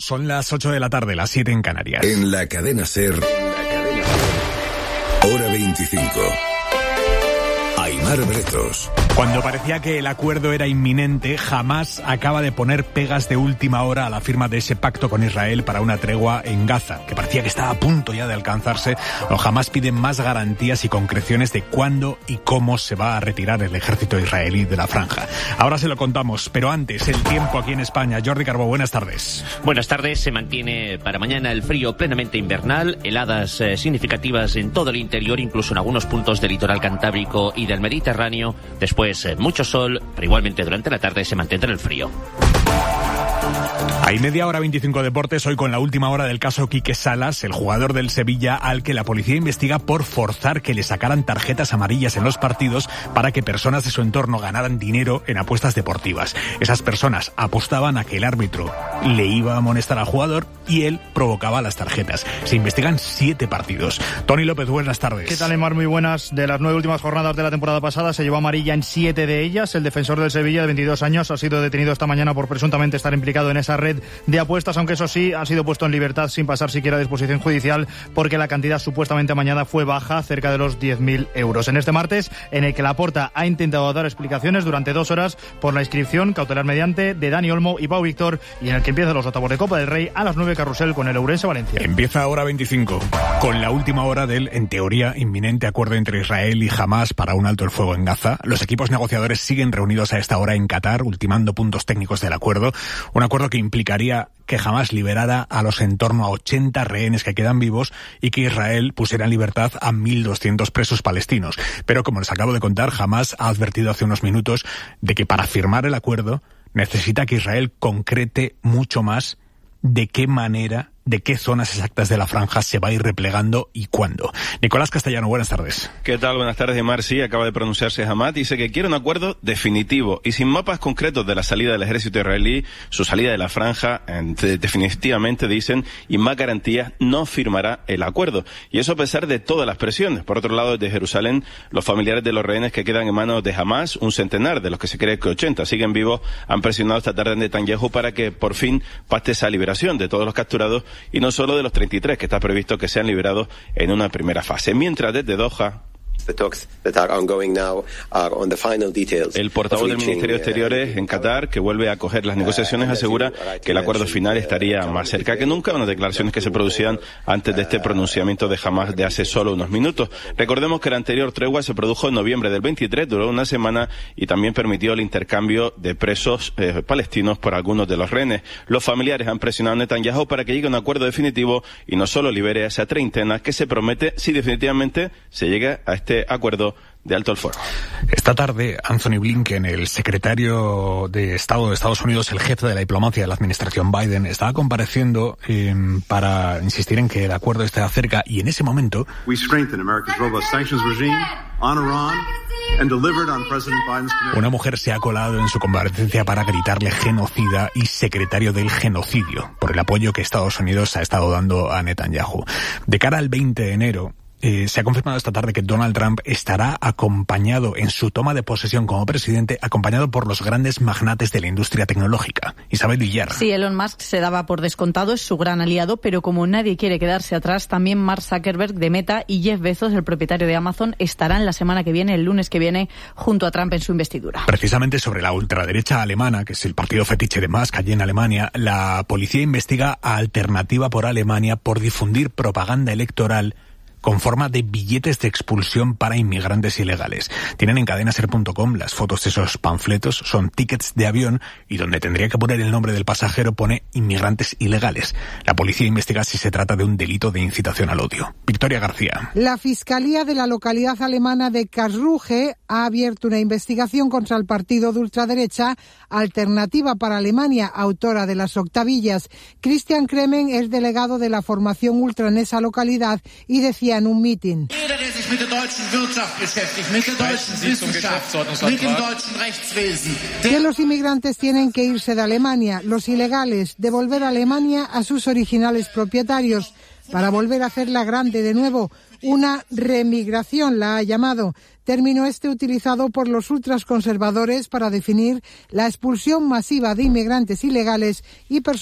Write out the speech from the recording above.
Son las 8 de la tarde, las 7 en Canarias. En la cadena SER, hora 25. Aimar Bretos. Cuando parecía que el acuerdo era inminente, Hamás acaba de poner pegas de última hora a la firma de ese pacto con Israel para una tregua en Gaza, que parecía que estaba a punto ya de alcanzarse. Hamás pide más garantías y concreciones de cuándo y cómo se va a retirar el ejército israelí de la franja. Ahora se lo contamos, pero antes, el tiempo aquí en España. Jordi Carbó, buenas tardes. Buenas tardes. Se mantiene para mañana el frío plenamente invernal, heladas significativas en todo el interior, incluso en algunos puntos del litoral cantábrico y del Mediterráneo. Después mucho sol, pero igualmente durante la tarde se mantendrá el frío. Hay media hora 25 deportes, hoy con la última hora del caso Quique Salas, el jugador del Sevilla al que la policía investiga por forzar que le sacaran tarjetas amarillas en los partidos para que personas de su entorno ganaran dinero en apuestas deportivas. Esas personas apostaban a que el árbitro le iba a amonestar al jugador y él provocaba las tarjetas. Se investigan 7 partidos. Tony López, buenas tardes. ¿Qué tal, Emar? Muy buenas. De las 9 últimas jornadas de la temporada pasada se llevó amarilla en 7 de ellas. El defensor del Sevilla de 22 años ha sido detenido esta mañana por presuntamente estar implicado en esa red de apuestas, aunque eso sí, ha sido puesto en libertad sin pasar siquiera a disposición judicial porque la cantidad supuestamente amañada fue baja, cerca de los 10.000 euros. En este martes, en el que Laporta ha intentado dar explicaciones durante 2 horas por la inscripción cautelar mediante de Dani Olmo y Pau Víctor, y en el que empiezan los octavos de Copa del Rey a las 9 carrusel con el Ourense Valencia. Empieza hora 25, con la última hora del, en teoría, inminente acuerdo entre Israel y Hamás para un alto el fuego en Gaza. Los equipos negociadores siguen reunidos a esta hora en Qatar, ultimando puntos técnicos del acuerdo. Un acuerdo que implicaría que Hamás liberara a los en torno a 80 rehenes que quedan vivos y que Israel pusiera en libertad a 1.200 presos palestinos. Pero como les acabo de contar, Hamás ha advertido hace unos minutos de que para firmar el acuerdo necesita que Israel concrete mucho más de qué manera, de qué zonas exactas de la franja se va a ir replegando y cuándo. Nicolás Castellano, buenas tardes. ¿Qué tal? Buenas tardes, Emar. Sí, acaba de pronunciarse Hamás. Dice que quiere un acuerdo definitivo y sin mapas concretos de la salida del ejército israelí, su salida de la franja, definitivamente dicen, y más garantías, no firmará el acuerdo. Y eso a pesar de todas las presiones. Por otro lado, desde Jerusalén, los familiares de los rehenes que quedan en manos de Hamás, un centenar de los que se cree que 80 siguen vivos, han presionado esta tarde a Netanyahu para que por fin pacte esa liberación de todos los capturados y no solo de los 33 que está previsto que sean liberados en una primera fase. Mientras desde Doha, el portavoz del Ministerio de Exteriores en Qatar, que vuelve a acoger las negociaciones, asegura que el acuerdo final estaría más cerca que nunca, unas declaraciones que se producían antes de este pronunciamiento de Hamás de hace solo unos minutos. Recordemos que la anterior tregua se produjo en noviembre del 23, duró una semana y también permitió el intercambio de presos palestinos por algunos de los rehenes. Los familiares han presionado a Netanyahu para que llegue a un acuerdo definitivo y no solo libere a esa treintena que se promete si definitivamente se llega a este acuerdo de alto el fuego. Esta tarde, Anthony Blinken, el secretario de Estado de Estados Unidos, el jefe de la diplomacia de la administración Biden, estaba compareciendo para insistir en que el acuerdo está cerca, y en ese momento una mujer se ha colado en su comparecencia para gritarle genocida y secretario del genocidio por el apoyo que Estados Unidos ha estado dando a Netanyahu. De cara al 20 de enero, se ha confirmado esta tarde que Donald Trump estará acompañado en su toma de posesión como presidente, acompañado por los grandes magnates de la industria tecnológica. Isabel Villar. Sí, Elon Musk se daba por descontado, es su gran aliado, pero como nadie quiere quedarse atrás, también Mark Zuckerberg de Meta y Jeff Bezos, el propietario de Amazon, estarán la semana que viene, el lunes que viene, junto a Trump en su investidura. Precisamente sobre la ultraderecha alemana, que es el partido fetiche de Musk allí en Alemania, la policía investiga a Alternativa por Alemania por difundir propaganda electoral con forma de billetes de expulsión para inmigrantes ilegales. Tienen en cadenaser.com las fotos de esos panfletos, son tickets de avión y donde tendría que poner el nombre del pasajero pone inmigrantes ilegales. La policía investiga si se trata de un delito de incitación al odio. Victoria García. La Fiscalía de la localidad alemana de Karlsruhe ha abierto una investigación contra el partido de ultraderecha Alternativa para Alemania, autora de las octavillas. Christian Kremen es delegado de la formación ultra en esa localidad y decía en un mitin: que los inmigrantes tienen que irse de Alemania, los ilegales devolver a Alemania a sus originales propietarios para volver a hacerla grande de nuevo. Una remigración la ha llamado, término utilizado por los ultras conservadores para definir la expulsión masiva de inmigrantes ilegales y personas